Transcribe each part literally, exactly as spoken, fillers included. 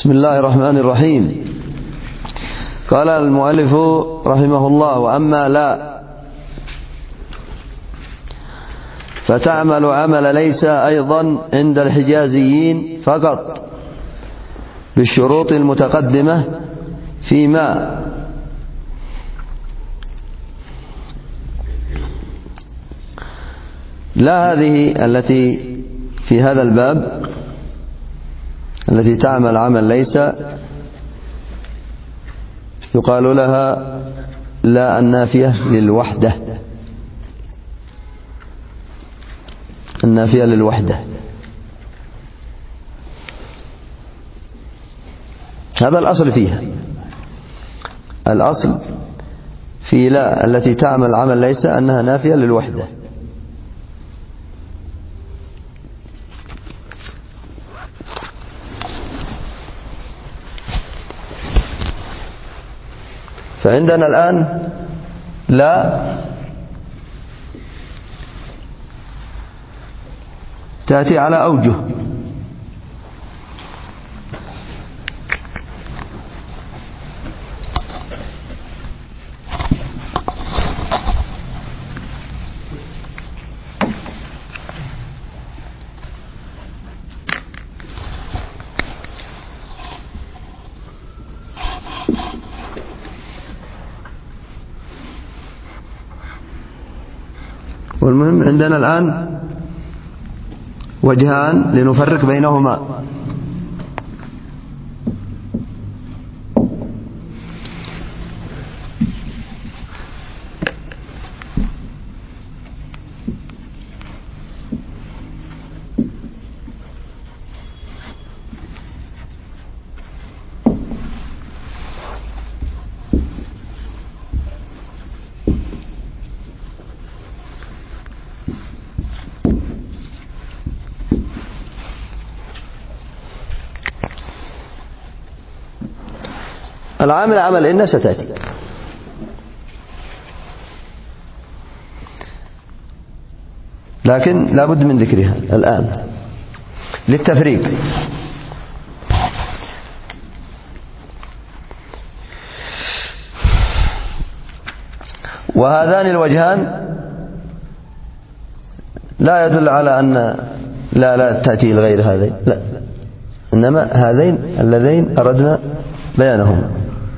بسم الله الرحمن الرحيم. قال المؤلف رحمه الله: وأما لا فتعمل عمل ليس أيضا عند الحجازيين فقط بالشروط المتقدمة فيما لا هذه التي في هذا الباب التي تعمل عمل ليس يقال لها لا النافية للوحدة، النافية للوحدة. هذا الأصل فيها، الأصل في لا التي تعمل عمل ليس أنها نافية للوحدة. فعندنا الآن لا تأتي على أوجه. والمهم عندنا الآن وجهان لنفرق بينهما. العامل عمل إن ستأتي، لكن لا بد من ذكرها الآن للتفريق. وهذان الوجهان لا يدل على أن لا لا تأتي الغير هذين، لا، إنما هذين اللذين أردنا بيانهما.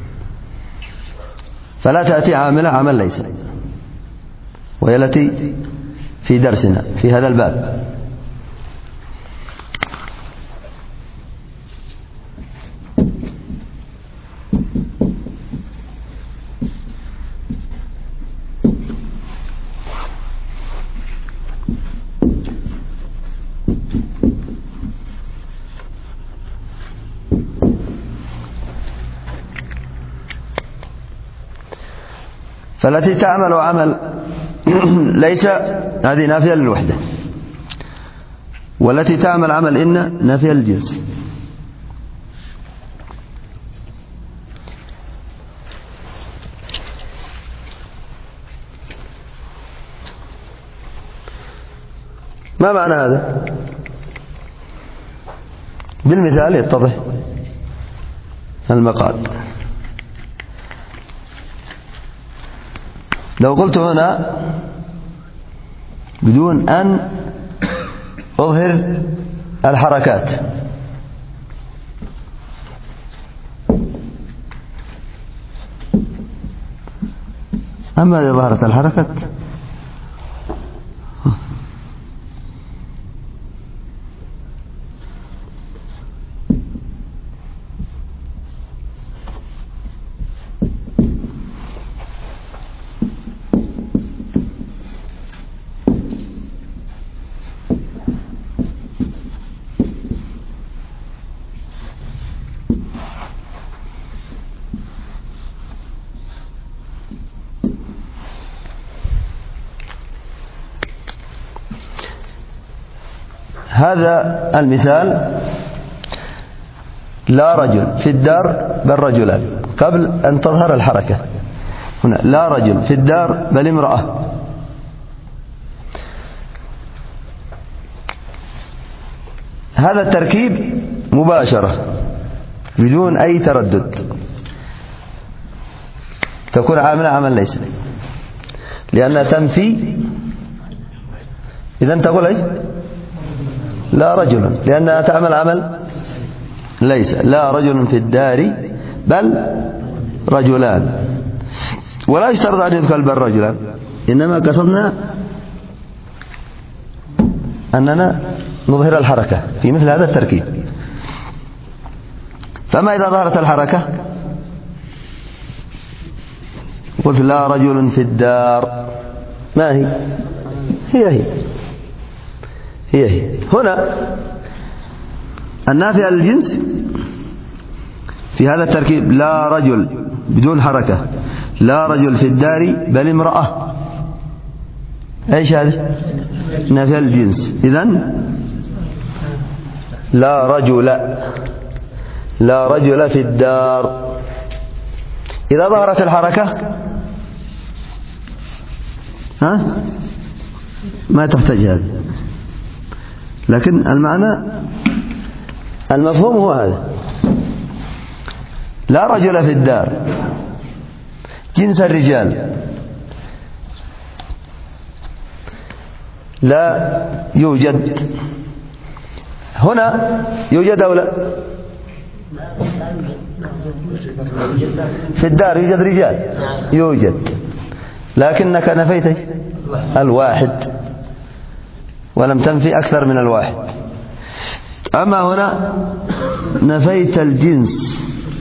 فلا تأتي عاملة عمل ليس، وهي التي في درسنا في هذا الباب. فالتي تعمل عمل ليس هذه نافية للوحدة، والتي تعمل عمل إن نافية للجنس. ما معنى هذا؟ بالمثال يتضح المقال. لو قلت هنا بدون أن أظهر الحركات، أما إذا ظهرت الحركات هذا المثال: لا رجل في الدار بل رجلان، قبل أن تظهر الحركة. هنا لا رجل في الدار بل امرأة. هذا التركيب مباشرة، بدون أي تردد تكون عاملة عمل ليس، لأنها تنفي. إذن تقول أي لا رجل، لأنها تعمل عمل ليس. لا رجل في الدار بل رجلان، ولا يشترط أن يدخل بل رجلان، إنما قصدنا أننا نظهر الحركة في مثل هذا التركيب. فما إذا ظهرت الحركة قلت لا رجل في الدار، ما هي هي هي هي, هي. هنا النافية للجنس في هذا التركيب لا رجل بدون حركة، لا رجل في الدار بل امرأة. ايش هذه؟ نافية للجنس. إذن لا رجل لا رجل في الدار. إذا ظهرت الحركة ها ما تحتاج هذا، لكن المعنى المفهوم هو هذا. لا رجل في الدار جنس الرجال لا يوجد. هنا يوجد أو لا؟ في الدار يوجد رجال، يوجد، لكنك نفيت الواحد ولم تنفي أكثر من الواحد. أما هنا نفيت الجنس،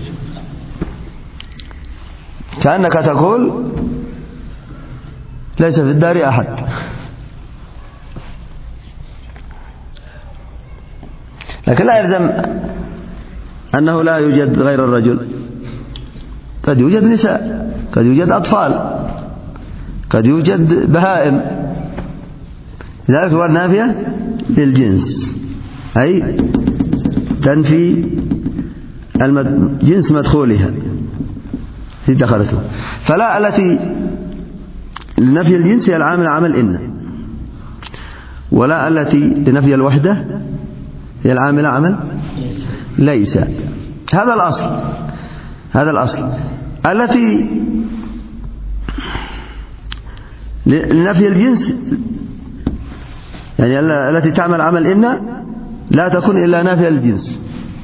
كأنك تقول ليس في الدار أحد. لكن لا يلزم أنه لا يوجد غير الرجل، قد يوجد نساء، قد يوجد أطفال، قد يوجد بهائم. لذلك هو النافية للجنس، أي تنفي جنس مدخولها في دخلته. فلا التي لنفي الجنس هي العامل عمل إن، ولا التي لنفي الوحدة هي العامل عمل ليس. هذا الأصل، هذا الأصل. التي لنفي الجنس يعني التي تعمل عمل إن لا تكون إلا نافية للجنس.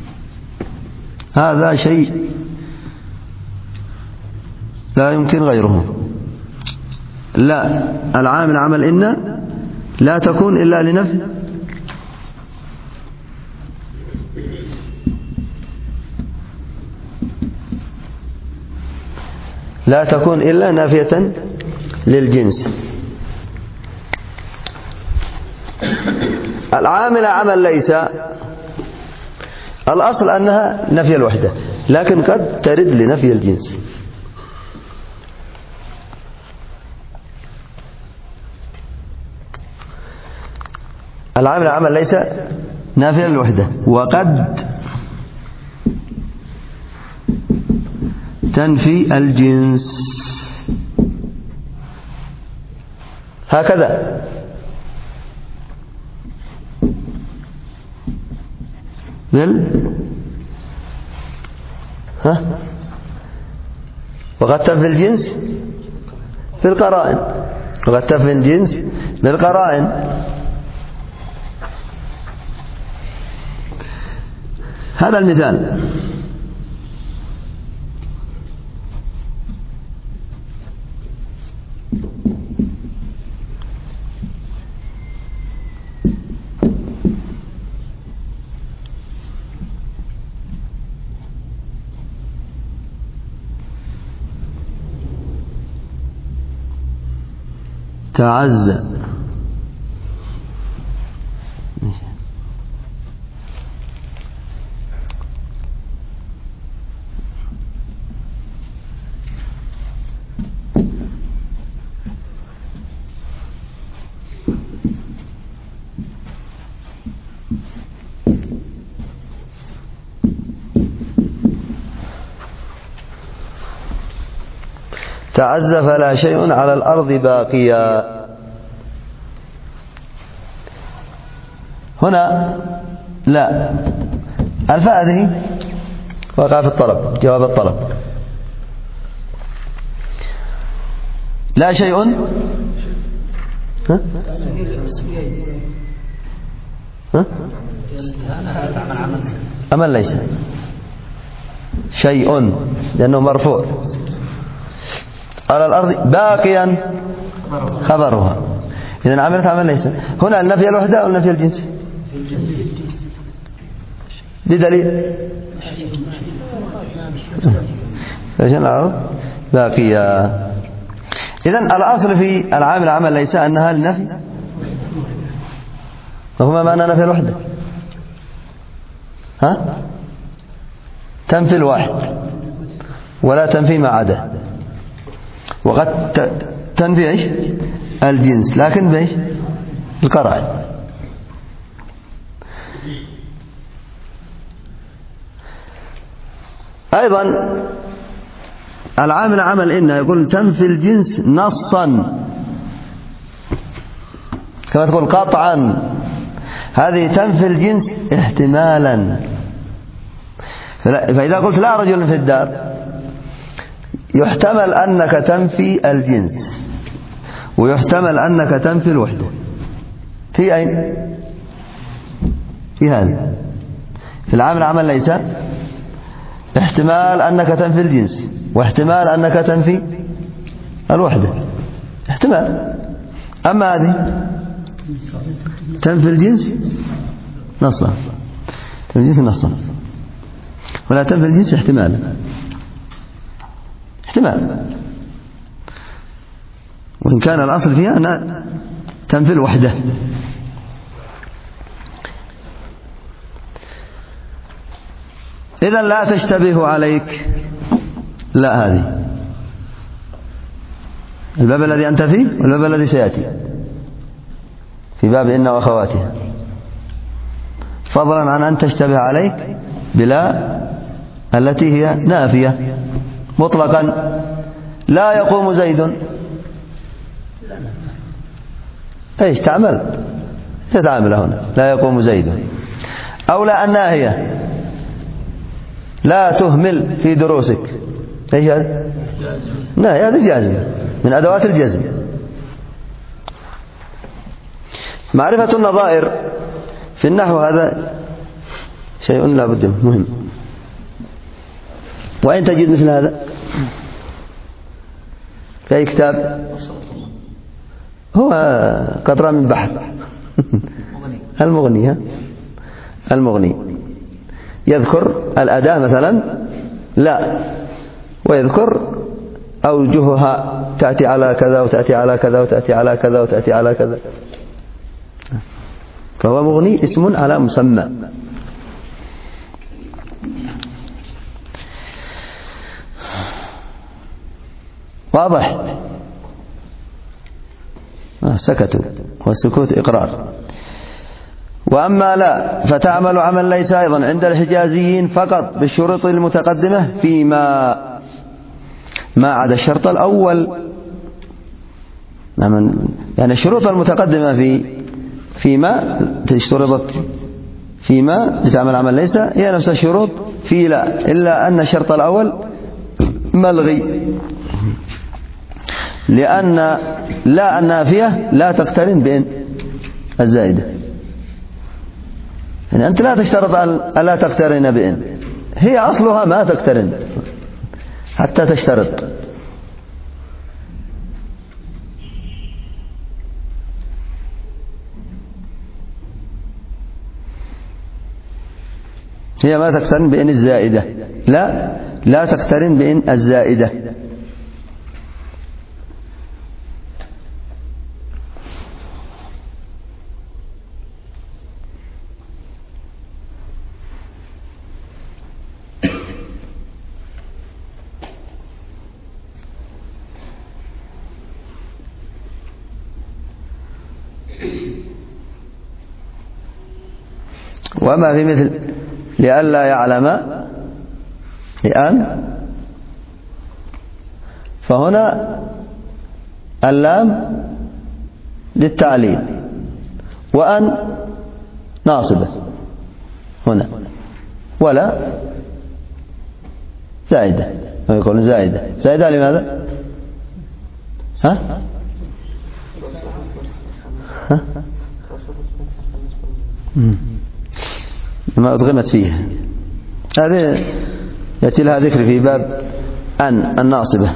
هذا شيء لا يمكن غيره. لا، العامل عمل إن لا تكون إلا لنفي لا تكون إلا نافية للجنس. العامل عمل ليس الأصل أنها نفي الوحدة، لكن قد ترد لنفي الجنس. العامل عمل ليس نافية للوحدة، وقد تنفي الجنس هكذا. بل ها وقد تنفي الجنس بالقرائن، وقد تنفي الجنس بالقرائن. هذا المثال. تعزى تعز فلا شيء على الأرض باقيا. هنا لا، الفاء هذه وقع في الطلب، جواب الطلب. لا شيء ها؟ ها؟ عمل ليس شيء لأنه مرفوع على الأرض باقيا خبرها، إذن عملت عمل ليس. هنا النفي الوحدة أو النفي الجنس بدليل فشان الأرض باقية. إذن الأصل في العامل عمل ليس أنها للنفي، وهما معنى نفي الوحدة. ها؟ تنفي الواحد ولا تنفي ما عدا، وقد تنفي ايش الجنس لكن بايش القرع. ايضا العامل عمل إن يقول تنفي الجنس نصا، كما تقول قطعا، هذه تنفي الجنس احتمالا. فإذا قلت لا رجل في الدار يحتمل أنك تنفي الجنس ويحتمل أنك تنفي الوحدة. في أين؟ في هذا في العامل عمل ليس احتمال أنك تنفي الجنس واحتمال أنك تنفي الوحدة، احتمال. أما هذه تنفي الجنس نصا، تنفي الجنس نصا ولا تنفي الجنس احتمالا، احتمال، وإن كان الأصل فيها أنها تنفي الوحدة. إذن لا تشتبه عليك، لا، هذه الباب الذي أنت فيه والباب الذي سيأتي في باب إن وأخواتها، فضلا عن أن تشتبه عليك بلا التي هي نافية مطلقا. لا يقوم زيد، ايش تعمل؟ تتعامل هنا لا يقوم زيد. أو لا الناهية، لا تهمل في دروسك، ايش هذا؟ ناهية، هذا جازم من أدوات الجزم. معرفة النظائر في النحو هذا شيء لا بد منه، مهم. وأين تجد مثل هذا؟ في أي كتاب؟ هو قطرة من بحر المغني. المغني يذكر الأداة مثلا لا، ويذكر أوجهها تأتي على كذا وتأتي على كذا وتأتي على كذا وتأتي على كذا، فهو مغني اسم على مسمى. واضح؟ آه سكتوا، والسكوت إقرار. وأما لا فتعمل عمل ليس أيضا عند الحجازيين فقط بالشروط المتقدمة فيما ما عدا الشرط الأول. يعني الشروط المتقدمة في فيما اشترطت فيما لتعمل عمل ليس هي نفس الشروط في لا، إلا أن الشرط الأول ملغي، لأن لا النافية لا تقترن بإن الزائدة. يعني أنت لا تشترط أن لا تقترن بإن، هي أصلها ما تقترن حتى تشترط. هي ما تقترن بإن الزائدة، لا لا تقترن بإن الزائدة. وما في مثل لئلا يعلم لأن، فهنا اللام للتعليل وأن ناصبة هنا، ولا زائدة، يقولون زائدة. زائدة لماذا؟ ها؟ ها؟ ما أدغمت فيها. هذه يأتي لها ذكر في باب أن الناصبة.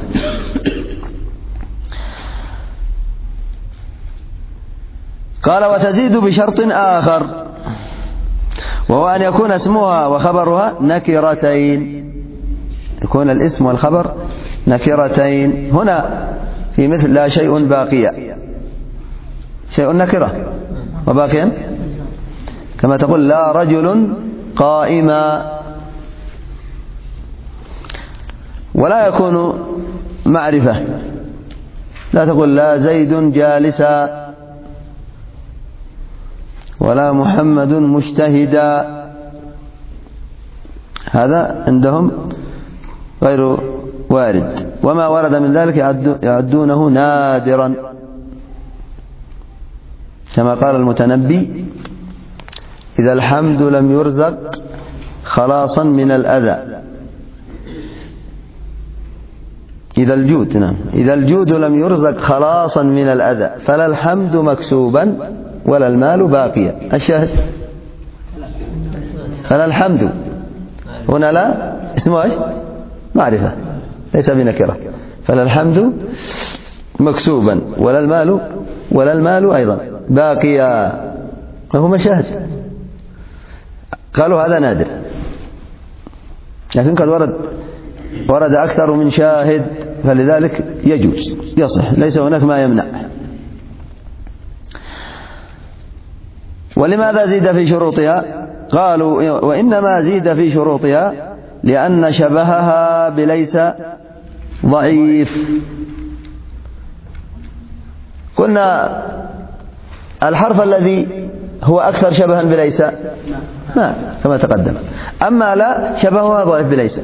قال وتزيد بشرط آخر، وهو أن يكون اسمها وخبرها نكرتين، يكون الاسم والخبر نكرتين. هنا في مثل لا شيء باقيا، شيء نكرة وباقيا، كما تقول لا رجل قائما، ولا يكون معرفة، لا تقول لا زيد جالسا، ولا محمد مجتهدا، هذا عندهم غير وارد. وما ورد من ذلك يعدونه نادرا، كما قال المتنبي إذا الحمد لم يرزق خلاصا من الأذى، إذا الجود نعم إذا الجود لم يرزق خلاصا من الأذى فلا الحمد مكسوبا ولا المال باقيا. الشاهد فلا الحمد هنا لا اسمه ايش؟ معرفة ليس بنكرة. فلا الحمد مكسوبا ولا المال ولا المال أيضا باقيا، له مشاهد. قالوا هذا نادر، لكن قد ورد ورد أكثر من شاهد، فلذلك يجوز يصح، ليس هناك ما يمنع. ولماذا زيد في شروطها؟ قالوا وإنما زيد في شروطها لأن شبهها بليس ضعيف. قلنا الحرف الذي هو أكثر شبها بليس ما كما تقدم، أما لا شبهها ضعيف بليس،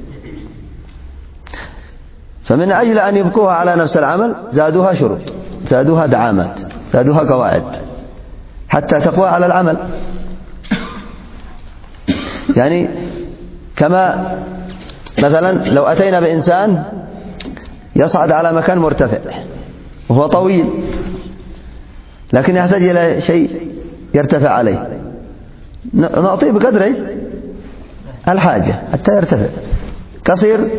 فمن أجل أن يبقوها على نفس العمل زادوها شروط، زادوها دعامات، زادوها قواعد حتى تقوى على العمل. يعني كما مثلا لو أتينا بإنسان يصعد على مكان مرتفع وهو طويل، لكن يحتاج إلى شيء يرتفع عليه، نعطيه بقدر الحاجة حتى يرتفع. قصير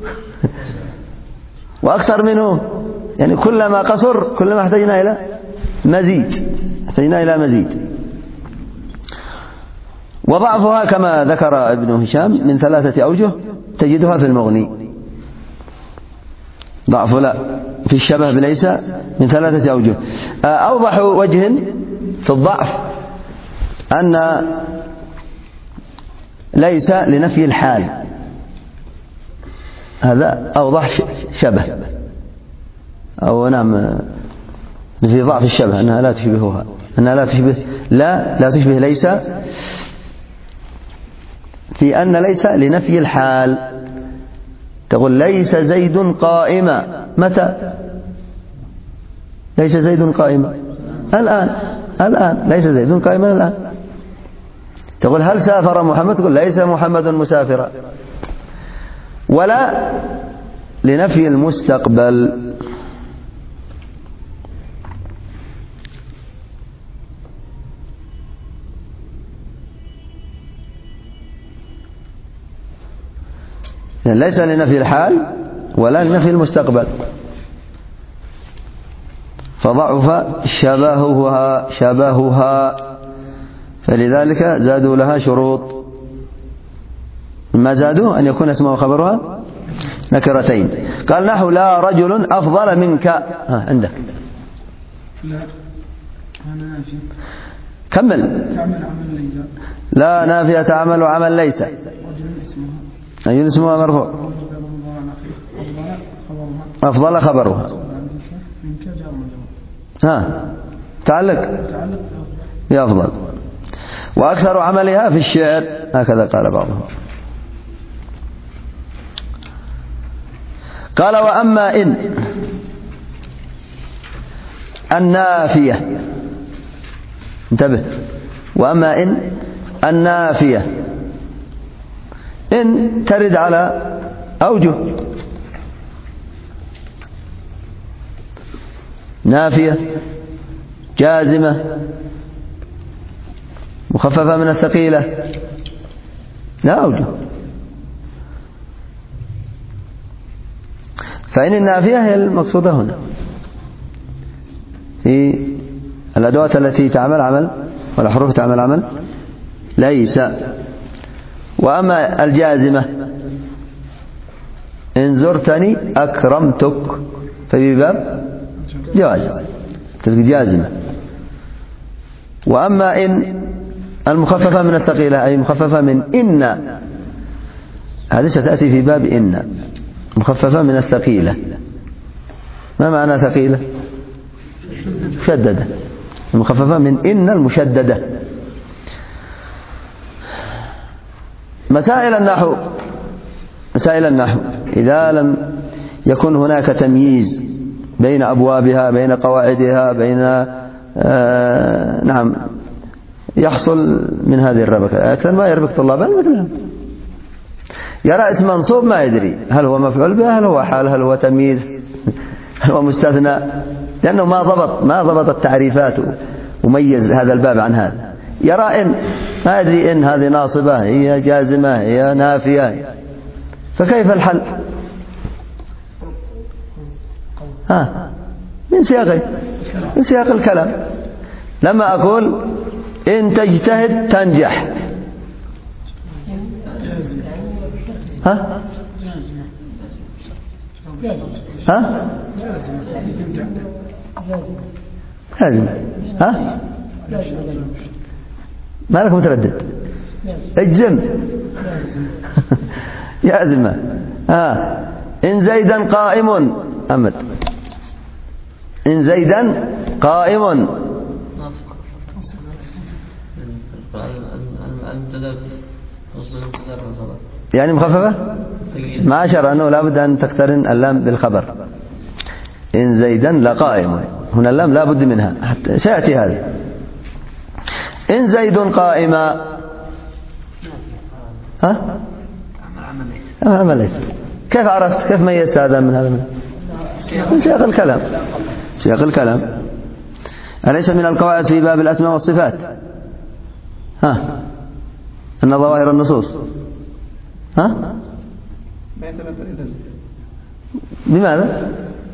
وأكثر منه، يعني كلما قصر كلما احتاجنا إلى مزيد، احتاجنا إلى مزيد. وضعفها كما ذكر ابن هشام من ثلاثة أوجه تجدها في المغني. ضعف لا في الشبه بليس من ثلاثة أوجه. أوضح وجه في الضعف أن ليس لنفي الحال، هذا أوضح شبه، أو نعم في ضعف الشبه أنها لا تشبهها، أنها لا تشبه لا لا تشبه ليس، في أن ليس لنفي الحال. تقول ليس زيد قائما، متى؟ ليس زيد قائما الآن، الآن ليس زيد قائما الآن. تقول هل سافر محمد؟ تقول ليس محمد مسافرا. ولا لنفي المستقبل، يعني ليس لنفي الحال ولا لنفي المستقبل، فضعف شبهها شبهها فلذلك زادوا لها شروط. ما زادوا أن يكون اسمه وخبرها نكرتين. قال نحو لا رجل أفضل منك. ها عندك لا أنا نافية كمل. لا نافية تعمل عمل ليس. أي اسمها مرفوع. أفضل خبرها. ها تعلق بأفضل. وأكثر عملها في الشعر، هكذا قال بعضهم. قال وأما إن النافية، انتبه، وأما إن النافية، إن ترد على أوجه: نافية، جازمة، مخففة من الثقيلة، لا أوجه. فإن النافية هي المقصودة هنا في الأدوات التي تعمل عمل والحروف تعمل عمل ليس. وأما الجازمة: إن زرتني أكرمتك، ففي باب جواز تلك جازمة. وأما إن المخففة من الثقيلة أي مخففة من إن، هذه ستأتي في باب إن، مخففة من الثقيلة. ما معنى ثقيلة؟ مشددة، المخففة من إن المشددة. مسائل النحو مسائل النحو إذا لم يكن هناك تمييز بين أبوابها، بين قواعدها، بين آه نعم يحصل من هذه الربكة. أكثر ما يربك طلابا مثلها، يرى اسم منصوب ما يدري هل هو مفعول به، هل هو حال، هل هو تمييز، هل هو مستثنى، لأنه ما ضبط ما ضبط التعريفات وميز هذا الباب عن هذا. يرى إن ما يدري إن هذه ناصبة، هي جازمة، هي نافية، فكيف الحل؟ ها من سياق من سياق الكلام. لما أقول إن تجتهد تنجح، ها ها لازم، ها ما لك متردد، اجزم يازمة. ها إن زيدا قائم، أمد إن زيدا قائم، يعني مخففة ما شرع أنه لابد أن تقترن اللام بالخبر. إن زيدا لقائم، هنا اللام لابد منها حتى سيأتي هذا. إن زيد قائما، ها عمل ليس. كيف عرفت؟ كيف ميزت هذا من هذا؟ من سياق الكلام سياق الكلام. أليس من القواعد في باب الأسماء والصفات ها أن ظواهر النصوص ها بماذا؟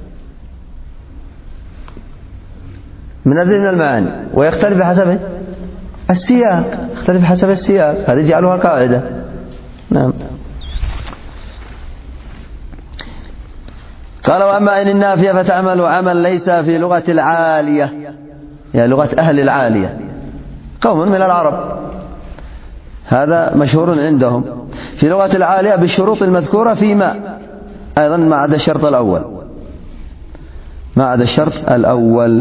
من الذي من المعاني، ويختلف بحسب السياق، يختلف بحسب السياق، هذه جعلها قاعدة. نعم. قال: وأما إن النافية فتعمل عمل ليس في لغة العالية، يعني لغة أهل العالية، قوم من العرب، هذا مشهور عندهم في لغة العالية بالشروط المذكورة فيما أيضا ما عدا الشرط الأول، ما عدا الشرط الأول.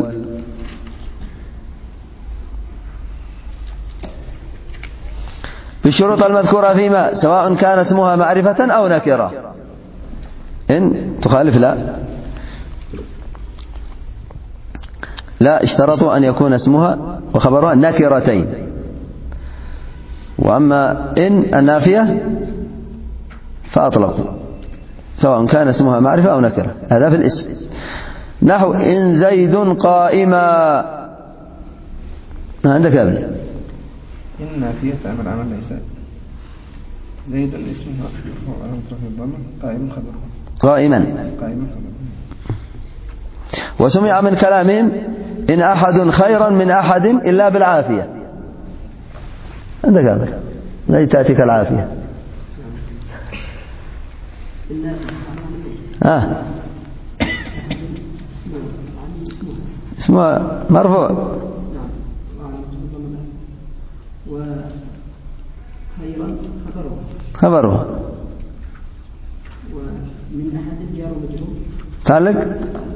بالشروط المذكورة فيما سواء كان اسمها معرفة أو نكرة. إن تخالف لا لا اشترطوا أن يكون اسمها وخبرها نكرتين. وأما إن النافية فأطلقوا سواء كان اسمها معرفة أو نكرة، هذا في الاسم. نحو إن زيد قائما، عندك قبل إن النافية تعمل عمل ليس. زيد الاسم هو علامة رفع الضمة، قائما خبره قائما قائما خبره. وسمع من كلامهم إن أحد خيرا من أحد إلا بالعافية، عندك هذا لا تأتيك العافية. آه. اسمه مرفوع خبره ومن أحد جار مجرور تعلق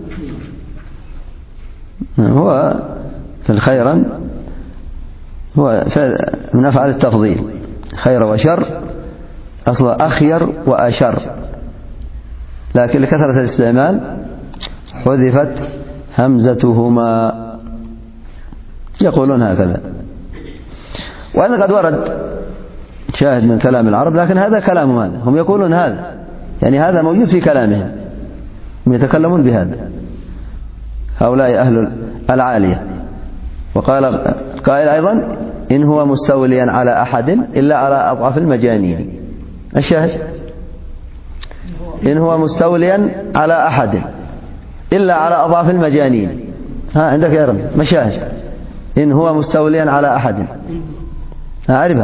هو خيرا هو من أفعال التفضيل، خير وشر أصلا أخير وأشر، لكن لكثرة الاستعمال حذفت همزتهما، يقولون هكذا. وأن قد ورد شاهد من كلام العرب، لكن هذا كلامهم، هذا هم يقولون هذا يعني هذا موجود في كلامهم، يتكلمون بهذا هؤلاء أهل العالية. وقال قائل أيضا إن هو مستوليا على أحد إلا على أضعاف المجانين. الشاهد إن هو مستوليا على أحد إلا على أضعاف المجانين. ها عندك يا رمي مشاهد إن هو مستوليا على أحد. ها أعرفها.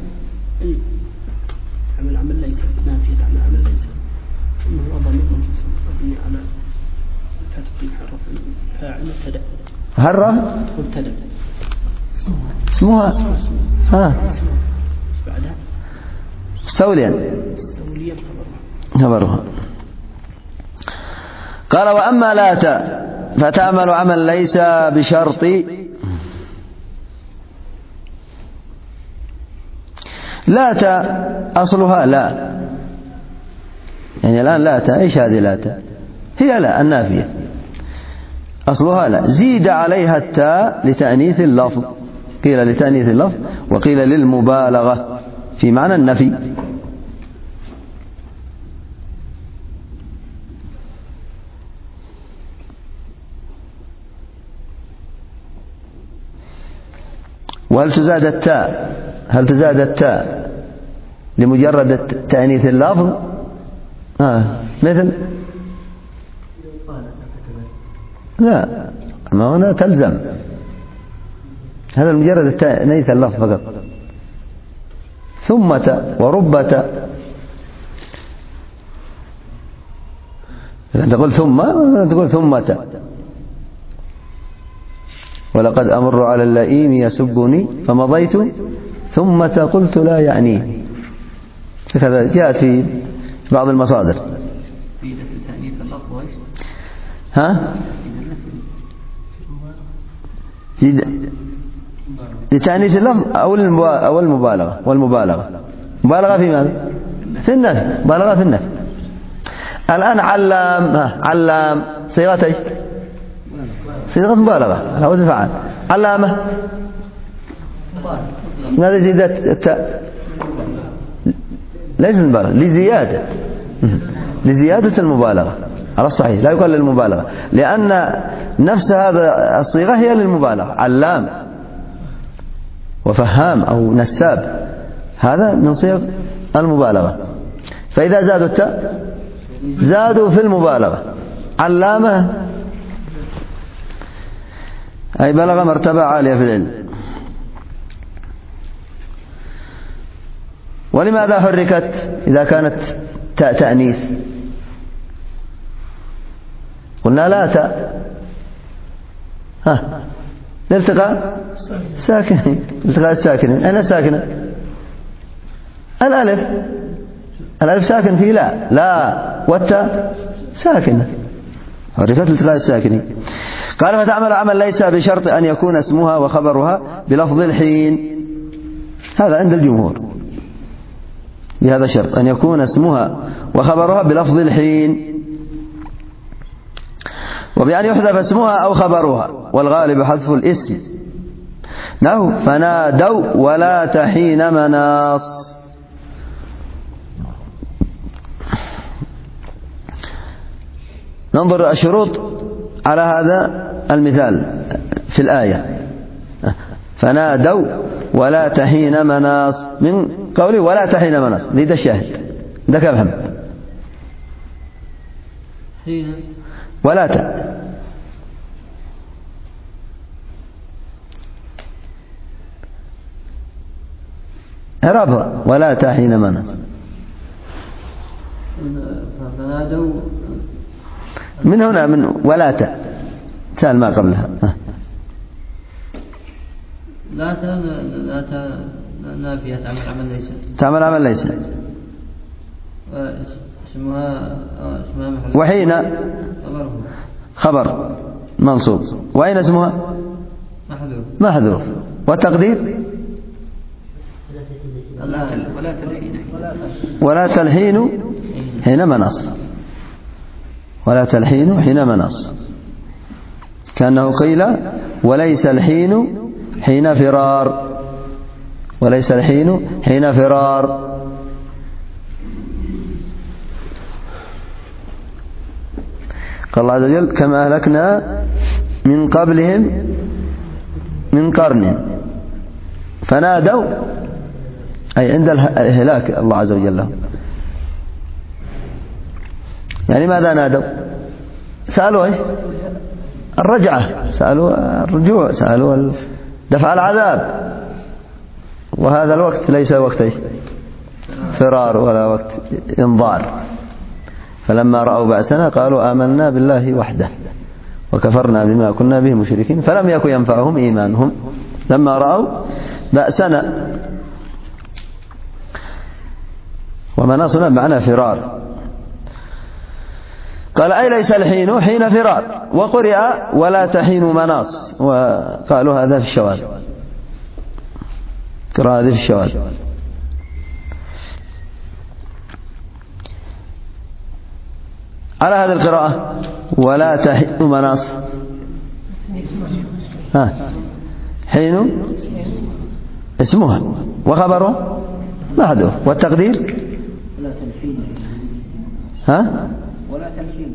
عمل عمل ليس ما في عمل عمل ليس إنه هو ضمير منفصل مبني على فتح حرف فاعل مبتدأ. هرة مبتدأ اسمها ها بعدها مستوليا مستوليا خبرها. قال وأما لات فتعمل عمل ليس بشرط لات أصلها لا، يعني الآن لات إيش هذه لات؟ هي لا النافية أصلها لا، زيد عليها التاء لتأنيث اللفظ، قيل لتأنيث اللفظ وقيل للمبالغة في معنى النفي. وهل تزاد التاء هل تزاد التاء لمجرد تأنيث اللفظ؟ آه. مثل لا ما هنا تلزم، هذا مجرد تأنيث اللفظ فقط. ثمة وربة إذا تقول ثم تقول ثمة. ولقد أمر على اللئيم يسبني فمضيت ثم قلت لا يعنيه. هذا جاءت في بعض المصادر. ها لتأنيث اللفظ أو المبالغة، والمبالغة مبالغة في ماذا؟ في النفي، مبالغة في النفي. الآن علام علام صيغة ايش؟ صيغة مبالغة على وزن فعال. علامة ماذا زيدت التاء؟ ليس المبالغة، لزيادة لزيادة المبالغة على الصحيح، لا يقال للمبالغة، لأن نفس هذا الصيغة هي للمبالغة. علام وفهام أو نساب هذا من صيغ المبالغة، فإذا زادوا التاء زادوا في المبالغة. علامة أي بلغ مرتبة عالية في العلم. ولماذا حركت إذا كانت تاء تأنيث؟ قلنا لا تاء ها الالتقاء ساكن، الالتقاء الساكن. أين ساكنة؟ الألف الألف ساكن في لا لا والتاء ساكنة، حركت الالتقاء الساكن. قال فتعمل عمل ليس بشرط أن يكون اسمها وخبرها بلفظ الحين. هذا عند الجمهور بهذا الشرط أن يكون اسمها وخبرها بلفظ الحين، وبأن يحذف اسمها أو خبرها، والغالب حذف الاسم. نحو فنادوا ولا تحين مناص. ننظر الشروط على هذا المثال في الآية. فنادوا ولا تحين مناص، من قوله ولا تحين مناص لذا الشاهد ذاك يا محمد. ولا ت إعرابها ولا تحين مناص. فنادوا من هنا من ولا ت سال ما قبلها. لا ت لا ت نافية تعمل عمل ليس تعمل عمل ليس اسمها اسمها محذوف. وحين خبر منصوب، وأين اسمها محذوف محذوف، والتقدير ولا تلحين ولا تلحين حين مناص، ولا تلحين حين مناص، كأنه قيل وليس الحين حين فرار، وليس الحين حين فرار. قال الله عز وجل كما أهلكنا من قبلهم من قرن فنادوا، أي عند الهلاك الله عز وجل لهم. يعني ماذا نادوا؟ سألوا إيش؟ الرجعة، سألوا الرجوع، سألوا دفع العذاب. وهذا الوقت ليس وقت إيش؟ فرار ولا وقت انظار. فلما رأوا بأسنا قالوا آمنا بالله وحده وكفرنا بما كنا به مشركين فلم يكن ينفعهم إيمانهم لما رأوا بأسنا. ومناصنا معنى فرار. قال أي ليس الحين حين فرار، وقرئ ولا تحين مناص، وقالوا هذا في الشواذ، قراءة هذه في الشواذ. على هذه القراءة ولا تحين مناص، ها حين اسمها وخبره محذوف، والتقدير ها ولا تلحين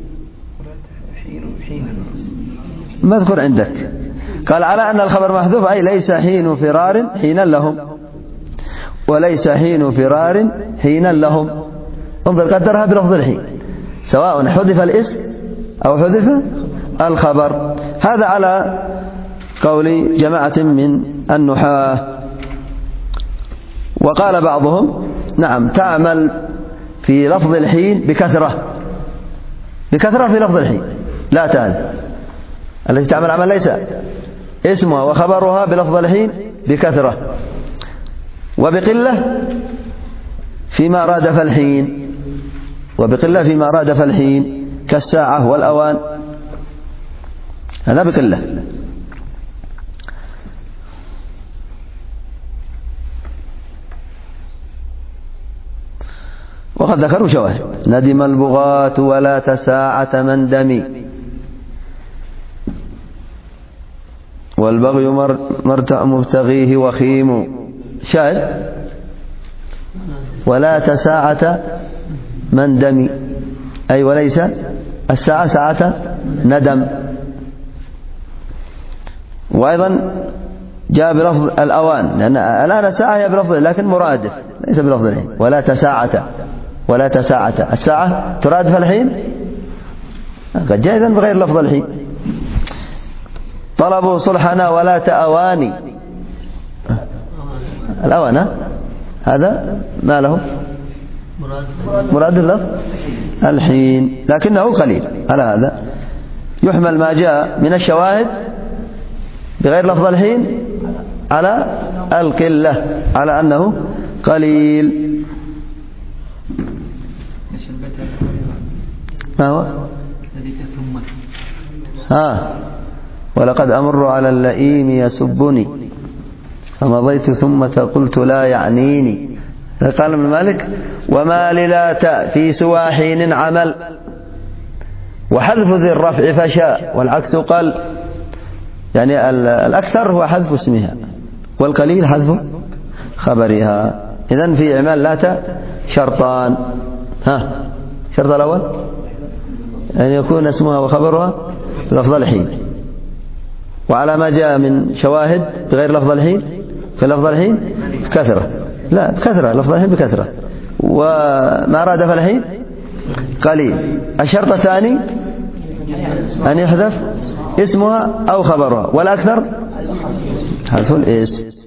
مذكور عندك. قال على أن الخبر محذوف أي ليس حين فرار حينا لهم، وليس حين فرار حينا لهم. انظر قدرها بلفظ الحين، سواء حذف الاسم أو حذف الخبر. هذا على قول جماعة من النحاة. وقال بعضهم نعم تعمل في لفظ الحين بكثرة، بكثرة في لفظ الحين لا تال التي تعمل عمل ليس اسمها وخبرها بلفظ الحين بكثرة، وبقلة فيما رادف الحين، وبقلة فيما رادف الحين كالساعة والأوان، هذا بقلة. وقد ذكروا شواهد: ندم البغاة ولا تساعة من دمي، والبغي مرتع مبتغيه وخيم. شاهد ولا تساعة من دمي، أي وليس الساعة ساعة ندم. وأيضا جاء بلفظ الأوان، لأن الآن الساعة هي بلفظ لكن مرادف ليس بلفظ الحين. ولا تساعة، ولا تساعة، الساعة ترادف الحين، قد جاء إذن بغير لفظ الحين. طلبوا صلحنا ولا تأواني، الأوان هذا ما له مراد اللفظ الحين، لكنه قليل. على هذا يحمل ما جاء من الشواهد بغير لفظ الحين على القلة، على أنه قليل. ما هو؟ ها ولقد أمر على اللئيم يسبني فمضيت ثم قلت لا يعنيني. قال ابن مالك: وما للا تاء في سوى حين عمل، وحذف ذي الرفع فشاء، والعكس قال. يعني الأكثر هو حذف اسمها، والقليل حذف خبرها. إذن في إعمال لا تاء شرطان. ها الشرط الأول أن يكون اسمها وخبرها بلفظ الحين، وعلى ما جاء من شواهد بغير لفظ الحين، في لفظ الحين كثرة، لا بكثرة، لفظ الحين بكثرة، وما رادف الحين قليل. الشرط الثاني أن يحذف اسمها أو خبرها، والأكثر حذف الاسم.